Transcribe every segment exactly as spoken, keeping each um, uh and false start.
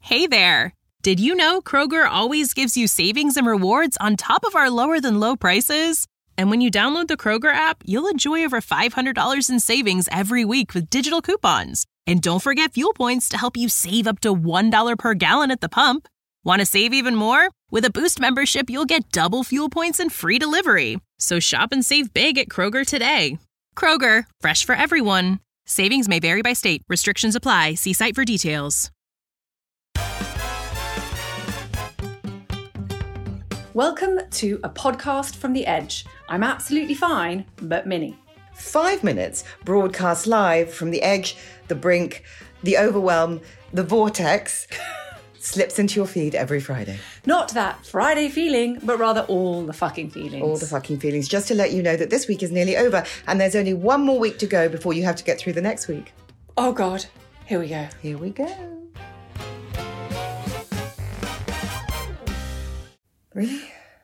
Hey there! Did you know Kroger always gives you savings and rewards on top of our lower-than-low prices? And when you download the Kroger app, you'll enjoy over five hundred dollars in savings every week with digital coupons. And don't forget fuel points to help you save up to one dollar per gallon at the pump. Want to save even more? With a Boost membership, you'll get double fuel points and free delivery. So shop and save big at Kroger today. Kroger, fresh for everyone. Savings may vary by state. Restrictions apply. See site for details. Welcome to a podcast from The Edge. I'm absolutely fine, but Minnie. Five minutes broadcast live from the edge, the brink, the overwhelm, the vortex slips into your feed every Friday. Not that Friday feeling, but rather all the fucking feelings. All the fucking feelings. Just to let you know that this week is nearly over and there's only one more week to go before you have to get through the next week. Oh God, here we go. Here we go. Really?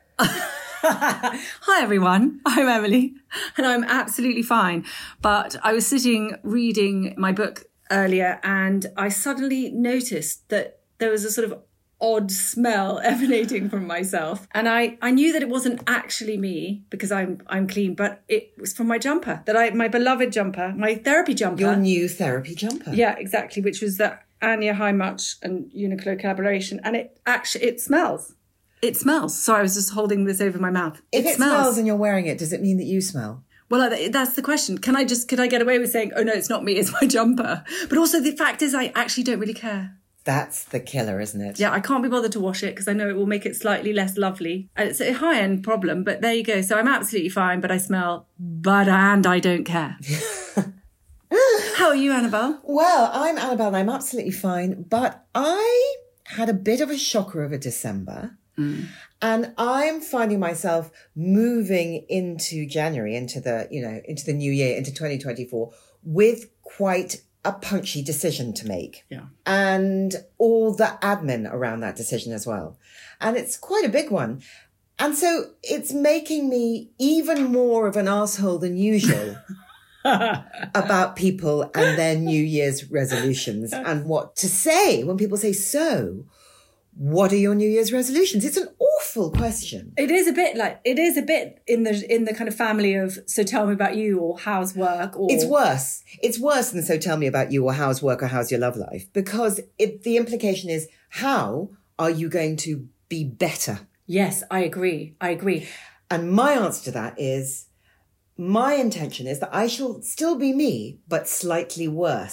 Hi everyone, I'm Emily and I'm absolutely fine. But I was sitting reading my book earlier and I suddenly noticed that there was a sort of odd smell emanating from myself. And I, I knew that it wasn't actually me because I'm I'm clean, but it was from my jumper, that I my beloved jumper, my therapy jumper. Your new therapy jumper. Yeah, exactly, which was the Anya Highmuch and Uniqlo collaboration. And it actually, it smells. It smells. So I was just holding this over my mouth. If it, it smells. smells and you're wearing it, does it mean that you smell? Well, that's the question. Can I just, could I get away with saying, oh no, it's not me, it's my jumper? But also the fact is I actually don't really care. That's the killer, isn't it? Yeah, I can't be bothered to wash it because I know it will make it slightly less lovely. And it's a high-end problem, but there you go. So I'm absolutely fine, but I smell, but and I don't care. How are you, Annabelle? Well, I'm Annabelle and I'm absolutely fine, but I had a bit of a shocker of a December. Mm. And I'm finding myself moving into January, into the, you know, into the new year, into twenty twenty-four with quite a punchy decision to make. Yeah. And all the admin around that decision as well. And it's quite a big one. And so it's making me even more of an arsehole than usual about people and their New Year's resolutions and what to say when people say, so what are your New Year's resolutions? It's an awful question. It is a bit like, it is a bit in the in the kind of family of, so tell me about you or how's work or... It's worse. It's worse than so tell me about you or how's work or how's your love life, because it, the implication is, how are you going to be better? Yes, I agree. I agree. And my answer to that is, my intention is that I shall still be me, but slightly worse.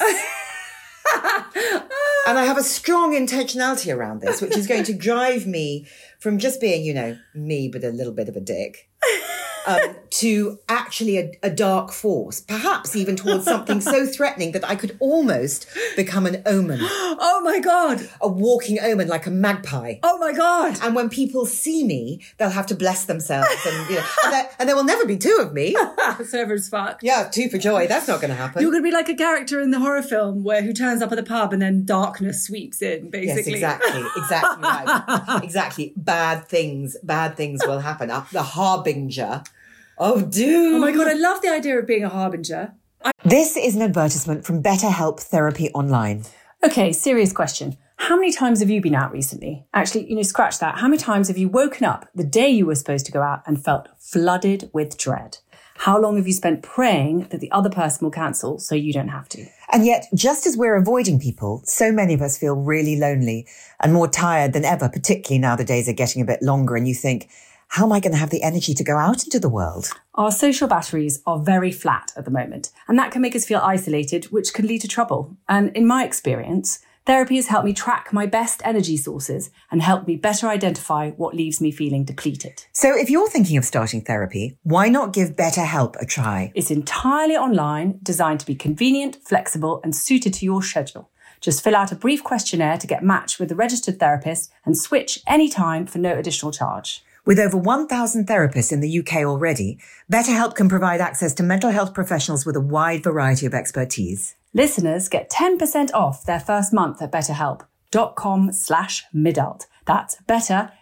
And I have a strong intentionality around this, which is going to drive me from just being, you know, me, but a little bit of a dick, um, to actually a, a dark force, perhaps even towards something so threatening that I could almost become an omen. Oh my God. A walking omen, like a magpie. Oh my God. And when people see me, they'll have to bless themselves. And, you know, and, there, and there will never be two of me. Server as fuck. Yeah, two for joy. That's not going to happen. You're going to be like a character in the horror film where who turns up at the pub and then darkness sweeps in, basically. Yes, exactly. Exactly right. Exactly. Bad things, bad things will happen. Uh, the harbinger. Oh, dude. Oh my God, I love the idea of being a harbinger. I- this is an advertisement from BetterHelp Therapy Online. Okay, serious question. How many times have you been out recently? Actually, you know, scratch that. How many times have you woken up the day you were supposed to go out and felt flooded with dread? How long have you spent praying that the other person will cancel so you don't have to? And yet, just as we're avoiding people, so many of us feel really lonely and more tired than ever, particularly now the days are getting a bit longer and you think, how am I going to have the energy to go out into the world? Our social batteries are very flat at the moment, and that can make us feel isolated, which can lead to trouble. And in my experience, therapy has helped me track my best energy sources and helped me better identify what leaves me feeling depleted. So if you're thinking of starting therapy, why not give BetterHelp a try? It's entirely online, designed to be convenient, flexible, and suited to your schedule. Just fill out a brief questionnaire to get matched with a registered therapist and switch anytime for no additional charge. With over one thousand therapists in the U K already, BetterHelp can provide access to mental health professionals with a wide variety of expertise. Listeners get ten percent off their first month at betterhelp.com slash midult. That's better,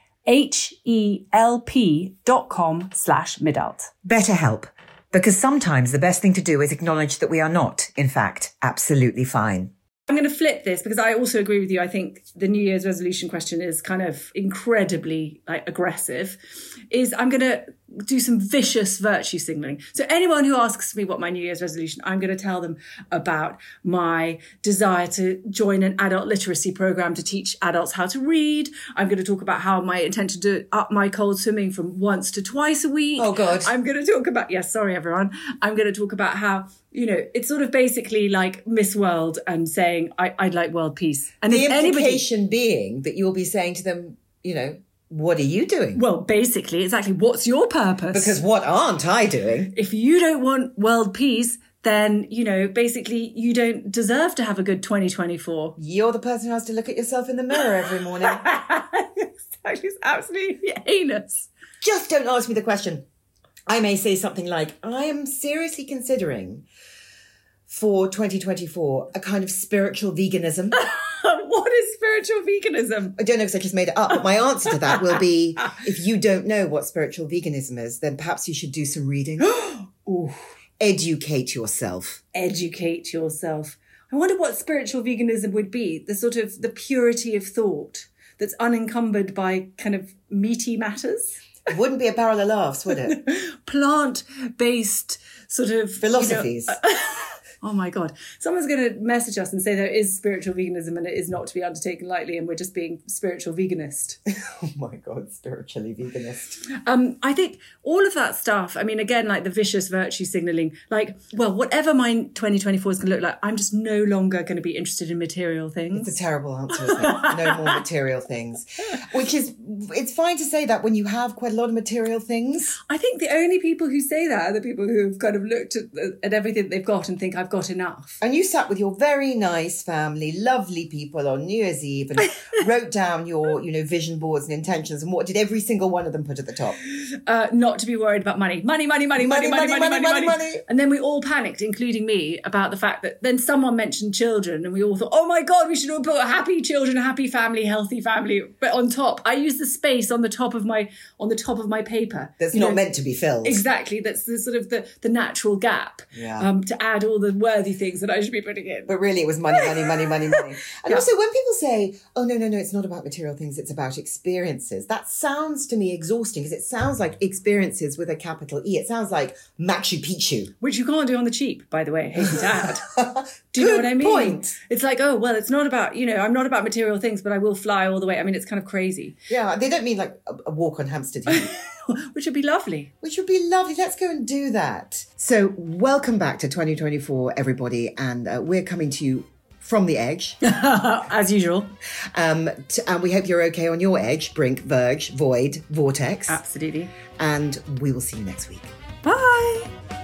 H-E-L-P dot com slash midult. BetterHelp, because sometimes the best thing to do is acknowledge that we are not, in fact, absolutely fine. I'm going to flip this because I also agree with you. I think the New Year's resolution question is kind of incredibly like aggressive. Is I'm going to do some vicious virtue signaling. So anyone who asks me what my New Year's resolution, I'm going to tell them about my desire to join an adult literacy program to teach adults how to read. I'm going to talk about how my intention to up my cold swimming from once to twice a week. Oh, God. I'm going to talk about, yes, sorry, everyone. I'm going to talk about how, you know, it's sort of basically like Miss World and saying, I, I'd like world peace. And the if implication anybody, being that you'll be saying to them, you know, what are you doing? well, basically, exactly, what's your purpose? Because what aren't I doing? If you don't want world peace, then, you know, basically you don't deserve to have a good twenty twenty-four. You're the person who has to look at yourself in the mirror every morning. Exactly, it's absolutely heinous. Just don't ask me the question. I may say something like, I am seriously considering for twenty twenty-four a kind of spiritual veganism. What is spiritual veganism? I don't know because I just made it up, but my answer to that will be, if you don't know what spiritual veganism is, then perhaps you should do some reading. Ooh. Educate yourself. Educate yourself. I wonder what spiritual veganism would be. The sort of the purity of thought that's unencumbered by kind of meaty matters. It wouldn't be a barrel of laughs, would it? Plant-based sort of Philosophies. You know, oh my God. Someone's going to message us and say there is spiritual veganism and it is not to be undertaken lightly and we're just being spiritual veganist. Oh my God, spiritually veganist. Um, I think all of that stuff, I mean, again, like the vicious virtue signaling, like, well, whatever my twenty twenty-four is going to look like, I'm just no longer going to be interested in material things. It's a terrible answer, isn't it? No more material things. Which is, it's fine to say that when you have quite a lot of material things. I think the only people who say that are the people who have kind of looked at, at everything that they've got and think, I've got enough. And you sat with your very nice family, lovely people on New Year's Eve and wrote down your, you know, vision boards and intentions. And what did every single one of them put at the top? Uh, not to be worried about money. Money, money, money, money, money, money, money, money, money. And then we all panicked, including me, about the fact that then someone mentioned children and we all thought, oh my God, we should all put happy children, happy family, healthy family. But on top, I use the space on the top of my, on the top of my paper. That's you not know, meant to be filled. Exactly. That's the sort of the, the natural gap Yeah. um, to add all the worthy things that I should be putting in. But really it was money, money, money, money, money. And Yeah. also when people say, oh, no, no, no, it's not about material things, it's about experiences. That sounds to me exhausting because it sounds like experiences with a capital E. It sounds like Machu Picchu. Which you can't do on the cheap, by the way, I hasten to add. Do you Good know what I mean? point. It's like, oh, well, it's not about, you know, I'm not about material things, but I will fly all the way. I mean, it's kind of crazy. Yeah, they don't mean like a, a walk on Hampstead Heath. Which would be lovely. Which would be lovely. Let's go and do that. So welcome back to twenty twenty-four, everybody. And uh, we're coming to you from the edge. As usual. Um, t- and we hope you're okay on your edge, brink, verge, void, vortex. Absolutely. And we will see you next week. Bye.